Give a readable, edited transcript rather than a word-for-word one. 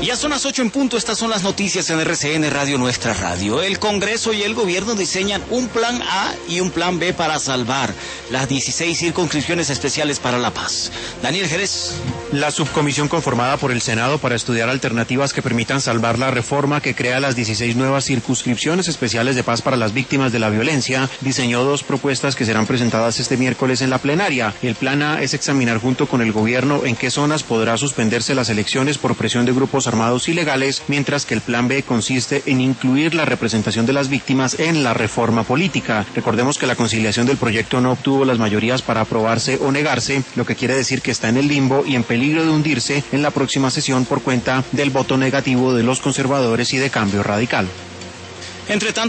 Ya son las 8 en punto, estas son las noticias en RCN Radio, nuestra radio. El Congreso y el Gobierno diseñan un plan A y un plan B para salvar las 16 circunscripciones especiales para la paz. Daniel Jerez. La subcomisión conformada por el Senado para estudiar alternativas que permitan salvar la reforma que crea las 16 nuevas circunscripciones especiales de paz para las víctimas de la violencia diseñó 2 propuestas que serán presentadas este miércoles en la plenaria. El plan A es examinar junto con el Gobierno en qué zonas podrá suspenderse las elecciones por presión de grupos armados ilegales, mientras que el plan B consiste en incluir la representación de las víctimas en la reforma política. Recordemos que la conciliación del proyecto no obtuvo las mayorías para aprobarse o negarse, lo que quiere decir que está en el limbo y en peligro de hundirse en la próxima sesión por cuenta del voto negativo de los conservadores y de Cambio Radical. Entre tanto,